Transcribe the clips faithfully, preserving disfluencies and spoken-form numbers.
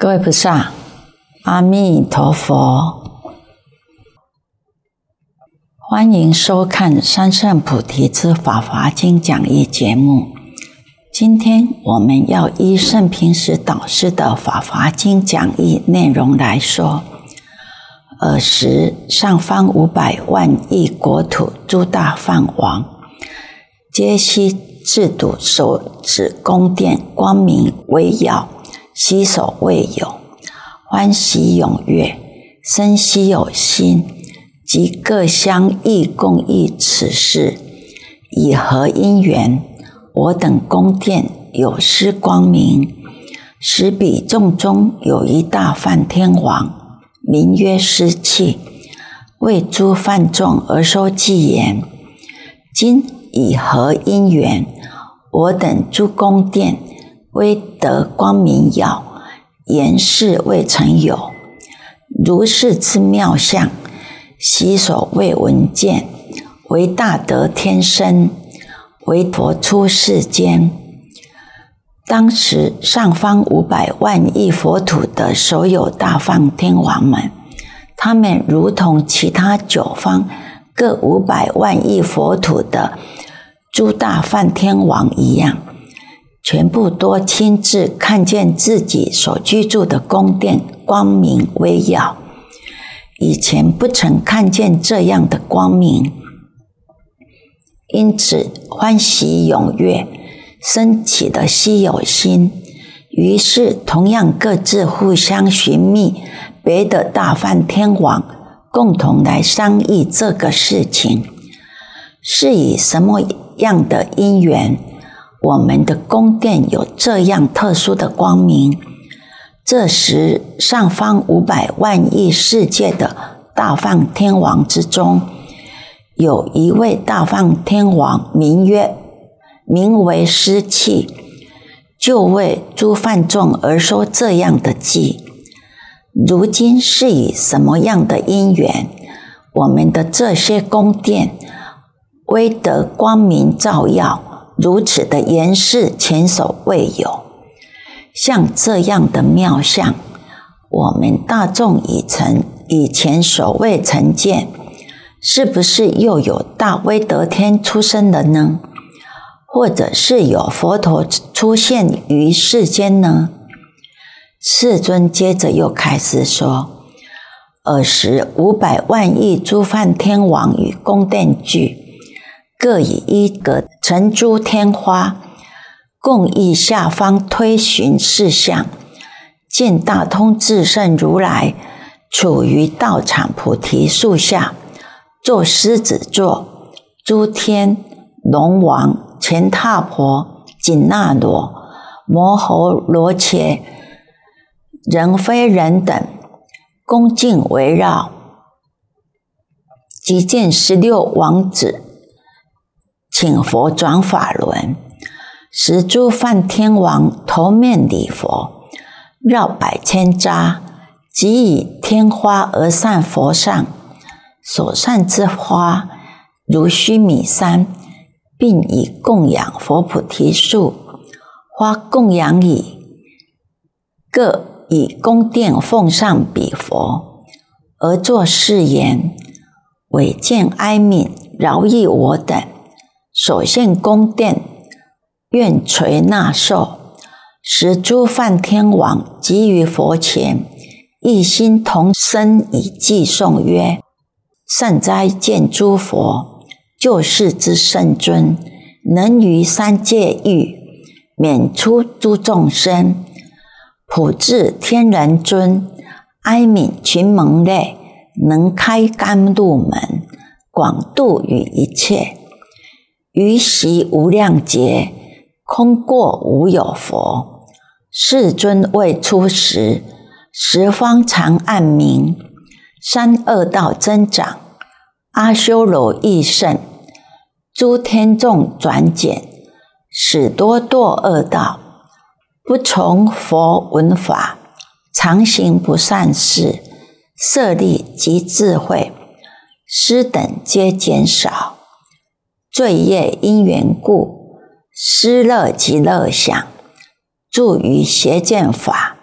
各位菩萨，阿弥陀佛，欢迎收看三圣菩提之法华经讲义节目。今天我们要依圣平时导师的法华经讲义内容来说，尔时上方五百万亿国土诸大梵王，皆悉制度手持宫殿，光明微耀，悉手未有，欢喜踊跃，生希有心，即各相异共议此事，以何因缘，我等宫殿有失光明，使彼众中有一大梵天王，名曰尸气，为诸梵众而说偈言：今以何因缘，我等诸宫殿微得光明耀，言事未曾有，如是之妙相，昔所未闻见，为大德天生，为佛出世间。当时上方五百万亿佛土的所有大梵天王们，他们如同其他九方各五百万亿佛土的诸大梵天王一样，全部都亲自看见自己所居住的宫殿光明微耀，以前不曾看见这样的光明，因此欢喜踊跃，生起了希有心，于是同样各自互相寻觅别的大梵天王，共同来商议这个事情，是以什么样的因缘，我们的宫殿有这样特殊的光明。这时上方五百万亿世界的大梵天王之中，有一位大梵天王，名曰名为尸气，就为诸梵众而说这样的偈：如今是以什么样的因缘，我们的这些宫殿微得光明照耀，如此的言事前所未有。像这样的妙相，我们大众以曾以前所未曾见，是不是又有大威德天出生了呢？或者是有佛陀出现于世间呢？世尊接着又开始说：尔时五百万亿诸梵天王与宫殿具，各以一个成诸天花，共议下方推寻事相，见大通至圣如来处于道场菩提树下，作狮子座，诸天龙王、乾闼婆、紧那罗、摩吼罗伽、人非人等恭敬围绕，即见十六王子请佛转法轮，十诸梵天王头面礼佛，绕百千匝，即以天花而散佛上，所散之花如须弥山，并以供养佛菩提树，花供养已，各以宫殿奉上彼佛，而作是言：唯见哀悯，饶益我等，所现宫殿，愿垂纳受。十诸梵天王即于佛前，一心同声以偈颂曰：善哉见诸佛，救世之圣尊，能于三界狱，免出诸众生，普至天人尊，哀悯群蒙类，能开甘露门，广度于一切。于习无量劫，空过无有佛。世尊未出时，十方常暗明，三恶道增长，阿修罗益盛，诸天众转减，使多堕恶道，不从佛闻法，常行不善事，色力及智慧，施等皆减少。罪业因缘故，失乐及乐想，住于邪见法，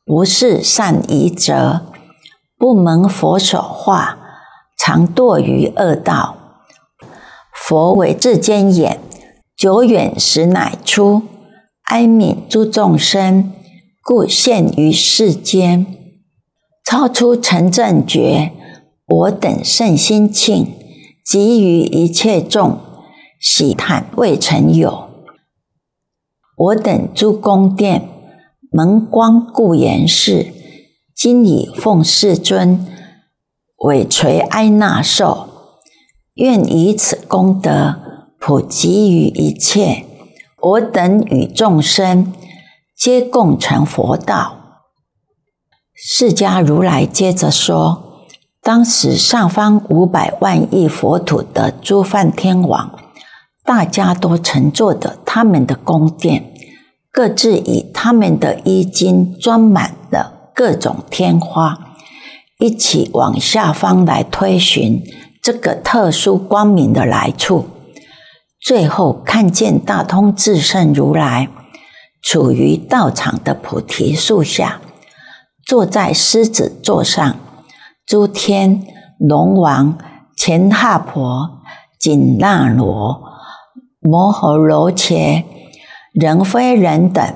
不是善疑者，不蒙佛所化，常堕于恶道。佛为至坚眼，久远时乃出，哀悯诸众生，故现于世间。超出成正觉，我等甚心庆，给予一切众，喜叹未曾有。我等诸宫殿，蒙光故严饰，今以奉世尊，委垂哀纳受。愿以此功德，普及于一切，我等与众生，皆共成佛道。释迦如来接着说，当时上方五百万亿佛土的诸梵天王，大家都乘坐的他们的宫殿，各自以他们的衣襟装满了各种天花，一起往下方来推寻这个特殊光明的来处。最后看见大通智胜如来处于道场的菩提树下，坐在狮子座上，诸天、龙王、乾闥婆、紧那罗、摩诃罗伽、人非人等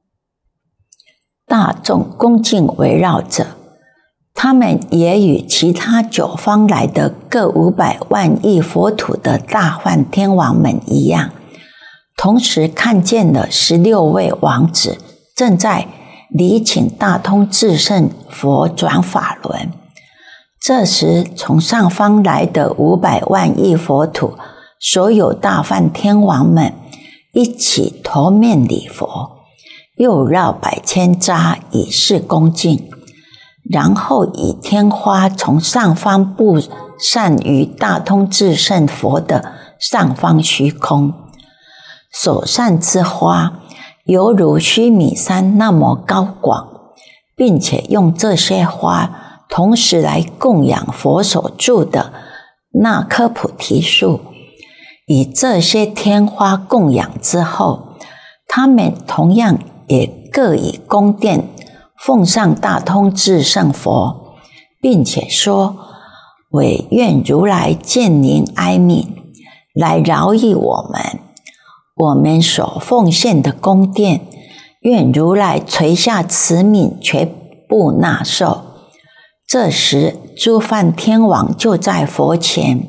大众恭敬围绕着。他们也与其他九方来的各五百万亿佛土的大梵天王们一样，同时看见了十六位王子正在礼请大通智胜佛转法轮。这时从上方来的五百万亿佛土所有大梵天王们一起头面礼佛，又绕百千匝以示恭敬，然后以天花从上方布散于大通智胜佛的上方虚空。所散之花犹如须弥山那么高广，并且用这些花同时来供养佛所住的那棵菩提树。以这些天花供养之后，他们同样也各以宫殿奉上大通智胜佛，并且说：唯愿如来见您哀悯，来饶益我们。我们所奉献的宫殿，愿如来垂下慈悯，全部纳受。这时诸梵天王就在佛前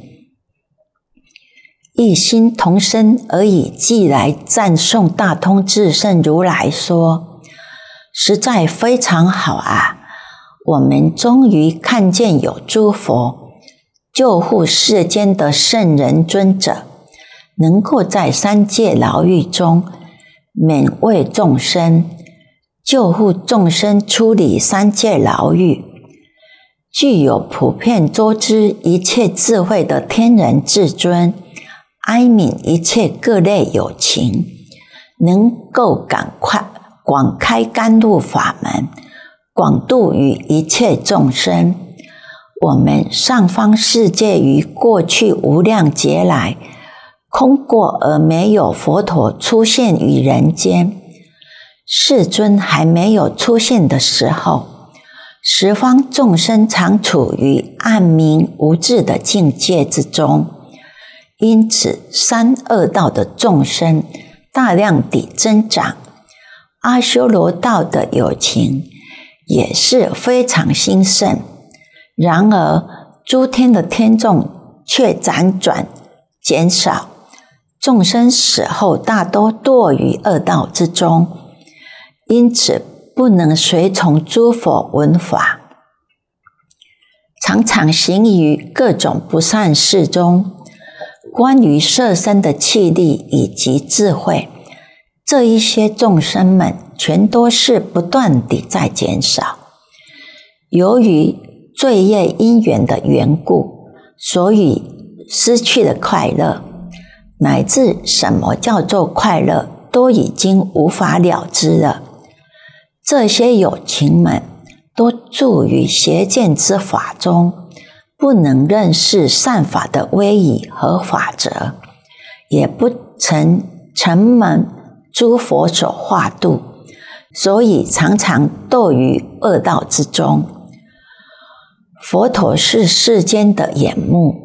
一心同声而以偈来赞颂大通智胜如来，说：实在非常好啊！我们终于看见有诸佛救护世间的圣人尊者，能够在三界牢狱中悯慰众生，救护众生出离三界牢狱，具有普遍周知一切智慧的天人至尊，哀悯一切各类有情，能够赶快广开甘露法门，广度于一切众生。我们上方世界于过去无量劫来空过而没有佛陀出现于人间，世尊还没有出现的时候，十方众生常处于暗明无智的境界之中，因此三恶道的众生大量地增长，阿修罗道的有情也是非常兴盛。然而诸天的天众却辗转减少，众生死后大多堕于恶道之中，因此不能随从诸佛闻法，常常行于各种不善事中。关于色身的气力以及智慧，这一些众生们全都是不断地在减少。由于罪业因缘的缘故，所以失去了快乐，乃至什么叫做快乐都已经无法了知了。这些有情们都住于邪见之法中，不能认识善法的威仪和法则，也不曾承蒙诸佛所化度， 所以常常堕于恶道之中。佛陀是世间的眼目，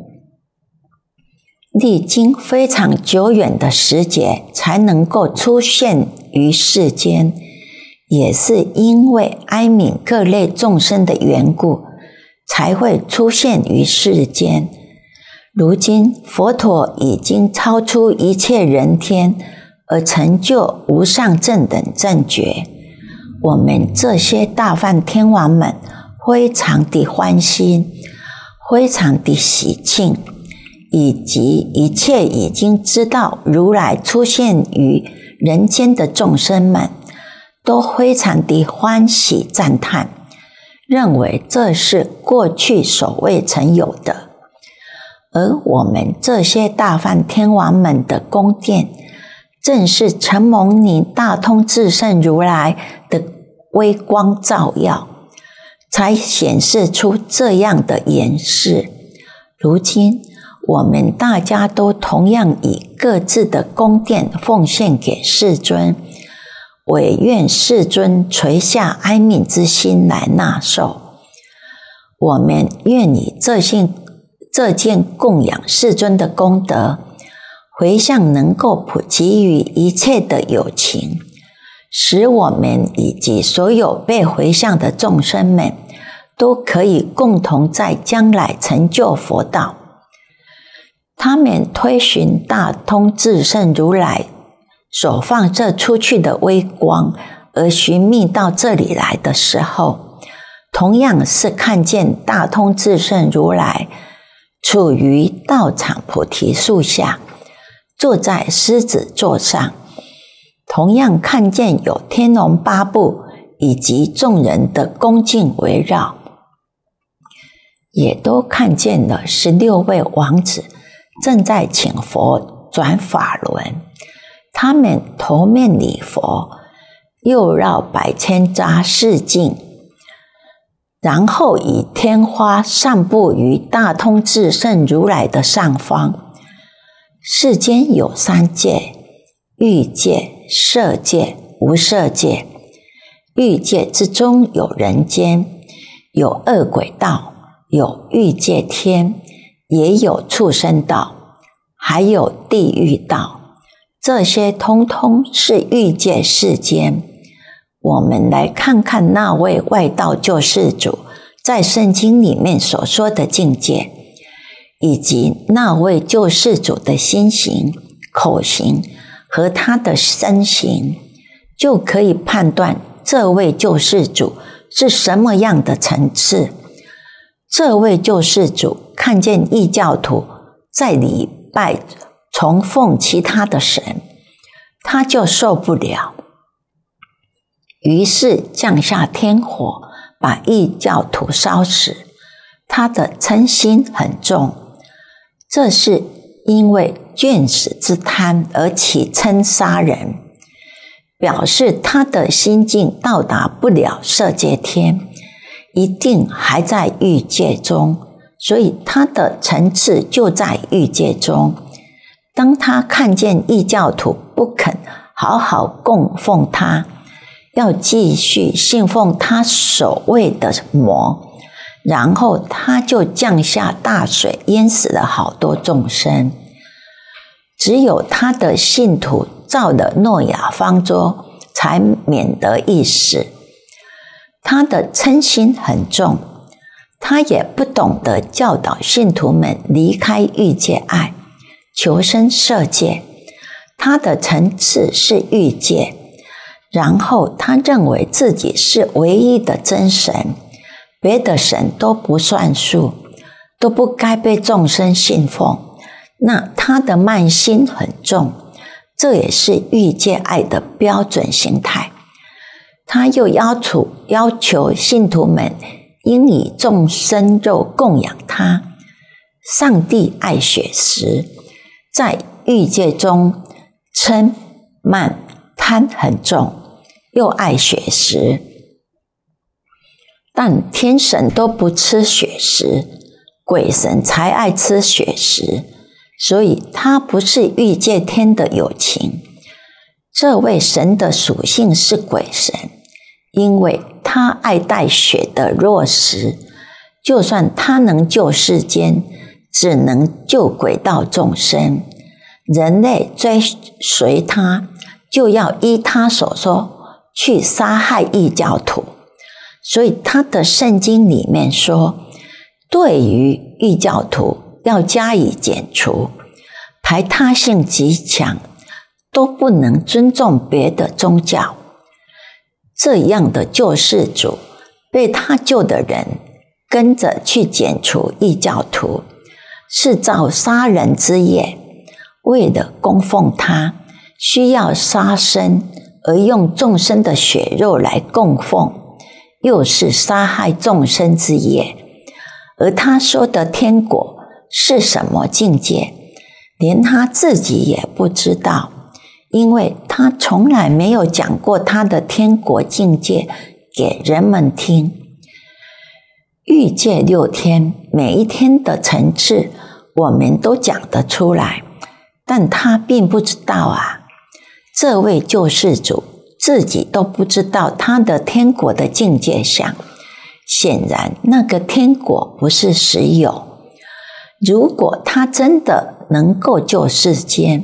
历经非常久远的时节才能够出现于世间，也是因为哀悯各类众生的缘故，才会出现于世间。如今佛陀已经超出一切人天，而成就无上正等正觉，我们这些大梵天王们非常的欢欣，非常的喜庆，以及一切已经知道如来出现于人间的众生们，都非常的欢喜赞叹，认为这是过去所未曾有的。而我们这些大梵天王们的宫殿，正是承蒙你大通至圣如来的微光照耀，才显示出这样的严饰。如今我们大家都同样以各自的宫殿奉献给世尊，唯愿世尊垂下哀悯之心来纳受。我们愿以这件这件供养世尊的功德，回向能够普及于一切的有情，使我们以及所有被回向的众生们都可以共同在将来成就佛道。他们推寻大通至圣如来所放射出去的微光，而寻觅到这里来的时候，同样是看见大通至圣如来处于道场菩提树下，坐在狮子座上，同样看见有天龙八部以及众人的恭敬围绕，也都看见了十六位王子正在请佛转法轮，他们头面礼佛，又绕百千匝世境，然后以天花散布于大通至圣如来的上方。世间有三界：欲界、色界、无色界。欲界之中有人间，有恶鬼道，有欲界天，也有畜生道，还有地狱道。这些通通是欲界世间。我们来看看那位外道救世主在圣经里面所说的境界，以及那位救世主的心行、口行和他的身行，就可以判断这位救世主是什么样的层次。这位救世主看见异教徒在礼拜崇奉其他的神，他就受不了，于是降下天火，把异教徒烧死。他的嗔心很重，这是因为眷死之贪而起嗔杀人，表示他的心境到达不了色界天，一定还在欲界中，所以他的层次就在欲界中。当他看见异教徒不肯好好供奉他，要继续信奉他所谓的魔，然后他就降下大水，淹死了好多众生。只有他的信徒造了诺亚方舟，才免得一死。他的嗔心很重，他也不懂得教导信徒们离开欲界爱，求生色界。他的层次是欲界，然后他认为自己是唯一的真神，别的神都不算数，都不该被众生信奉。那他的慢心很重，这也是欲界爱的标准形态。他又要求要求信徒们应以众生肉供养他。上帝爱血食，在欲界中嗔慢贪很重，又爱血食，但天神都不吃血食，鬼神才爱吃血食，所以他不是欲界天的有情。这位神的属性是鬼神， 因为他爱戴血的弱食，就算他能救世间，只能救鬼道众生。人类追随他，就要依他所说去杀害异教徒。所以他的圣经里面说，对于异教徒要加以剪除，排他性极强，都不能尊重别的宗教。这样的救世主，被他救的人跟着去剪除异教徒，是造杀人之业。为了供奉他，需要杀生，而用众生的血肉来供奉，又是杀害众生之业。而他说的天国是什么境界，连他自己也不知道，因为他从来没有讲过他的天国境界给人们听。欲界六天，每一天的层次我们都讲得出来，但他并不知道啊。这位救世主自己都不知道他的天国的境界相，显然那个天国不是实有。如果他真的能够救世间，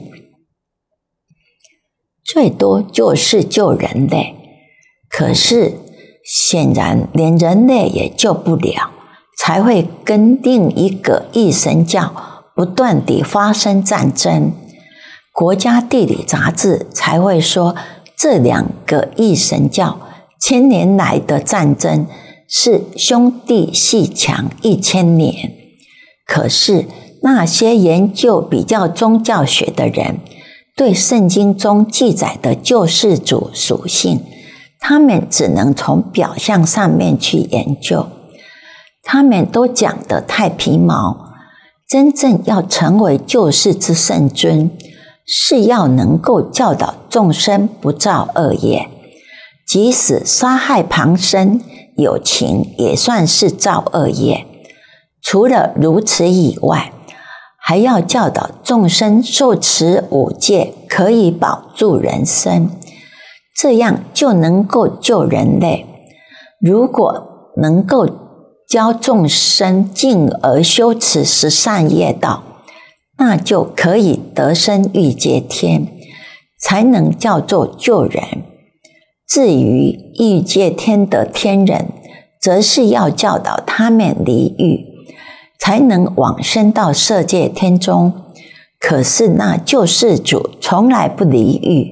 最多就是救人类，可是显然连人类也救不了，才会跟另一个异神教不断地发生战争。国家地理杂志才会说，这两个异神教千年来的战争是兄弟阋墙一千年。可是那些研究比较宗教学的人，对圣经中记载的救世主属性，他们只能从表象上面去研究，他们都讲得太皮毛。真正要成为救世之圣尊，是要能够教导众生不造恶业，即使杀害旁生有情也算是造恶业。除了如此以外，还要教导众生受持五戒可以保住人身，这样就能够救人类。如果能够教众生进而修持十善业道，那就可以得生欲界天，才能叫做救人。至于欲界天的天人，则是要教导他们离欲，才能往生到色界天中。可是那救世主从来不离欲，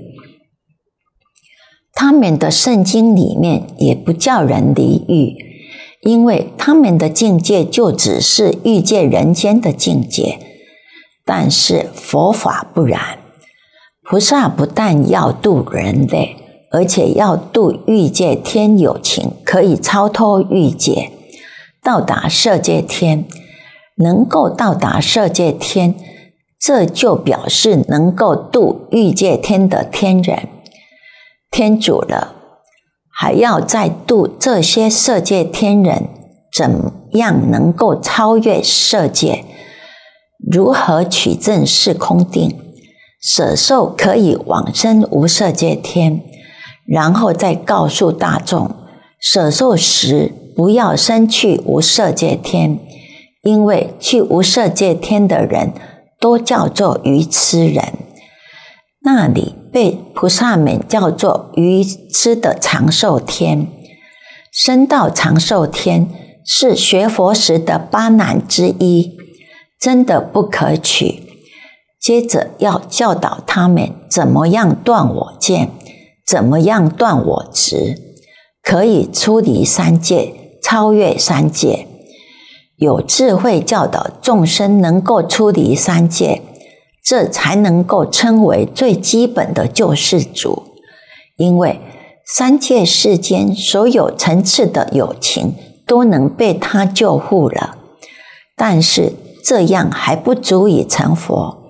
他们的圣经里面也不叫人离欲，因为他们的境界就只是欲界人间的境界。但是佛法不然，菩萨不但要度人类，而且要度欲界天有情，可以超脱欲界，到达色界天。能够到达色界天，这就表示能够度欲界天的天人。天主了，还要再度这些色界天人，怎样能够超越色界？如何取证是空定？舍受可以往生无色界天，然后再告诉大众，舍受时不要生去无色界天，因为去无色界天的人都叫做愚痴人，那里被菩萨们叫做愚痴的长寿天。升到长寿天是学佛时的八难之一，真的不可取。接着要教导他们怎么样断我见，怎么样断我执，可以出离三界，超越三界。有智慧教导众生能够出离三界，这才能够称为最基本的救世主。因为三界世间所有层次的有情都能被他救护了，但是这样还不足以成佛，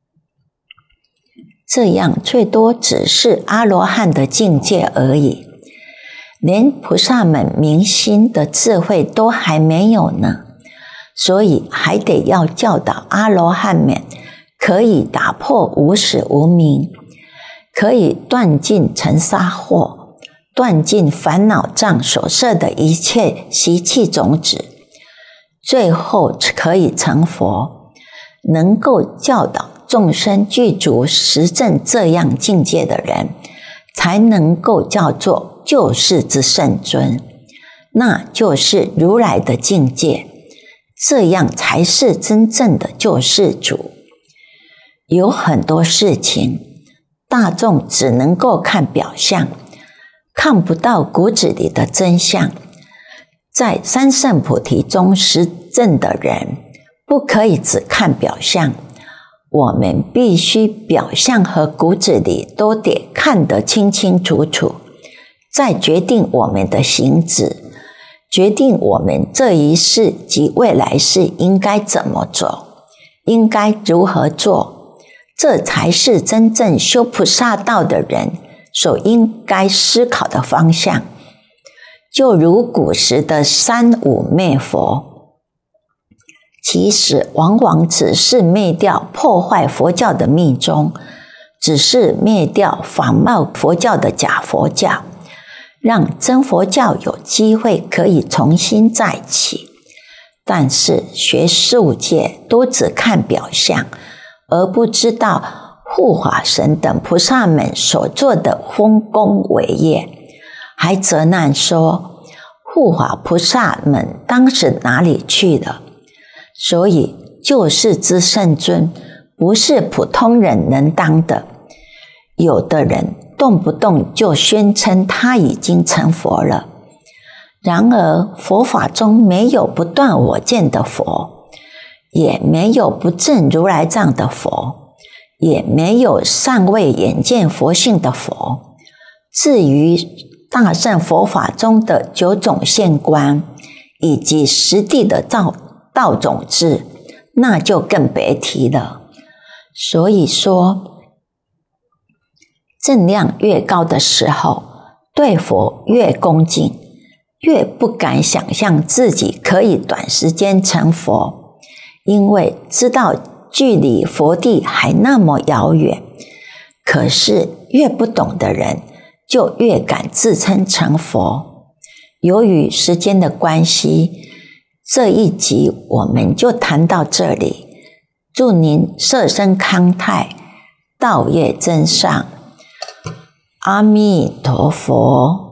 这样最多只是阿罗汉的境界而已，连菩萨们明心的智慧都还没有呢。所以还得要教导阿罗汉们可以打破无始无明，可以断尽尘沙惑， 断尽烦恼障所设的一切习气种子，最后可以成佛。能够教导众生具足实证这样境界的人，才能够叫做救世之圣尊，那就是如来的境界，这样才是真正的救世主。有很多事情，大众只能够看表象，看不到骨子里的真相。在三圣菩提中实证的人，不可以只看表象，我们必须表象和骨子里都得看得清清楚楚，再决定我们的行止，决定我们这一世及未来世应该怎么走，应该如何做，这才是真正修菩萨道的人所应该思考的方向。就如古时的三武灭佛，其实往往只是灭掉破坏佛教的密宗，只是灭掉仿冒佛教的假佛教，让真佛教有机会可以重新再起。但是学术界都只看表象，而不知道护法神等菩萨们所做的丰功伟业，还责难说护法菩萨们当时哪里去了。所以救世之圣尊不是普通人能当的。有的人动不动就宣称他已经成佛了，然而佛法中没有不断我见的佛，也没有不证如来藏的佛，也没有尚未眼见佛性的佛。至于大乘佛法中的九种现观，以及实地的道道种子，那就更别提了。所以说，正量越高的时候，对佛越恭敬，越不敢想象自己可以短时间成佛，因为知道距离佛地还那么遥远。可是越不懂的人，就越敢自称成佛。由于时间的关系，这一集我们就谈到这里。祝您色身康泰，道业增上。阿弥陀佛。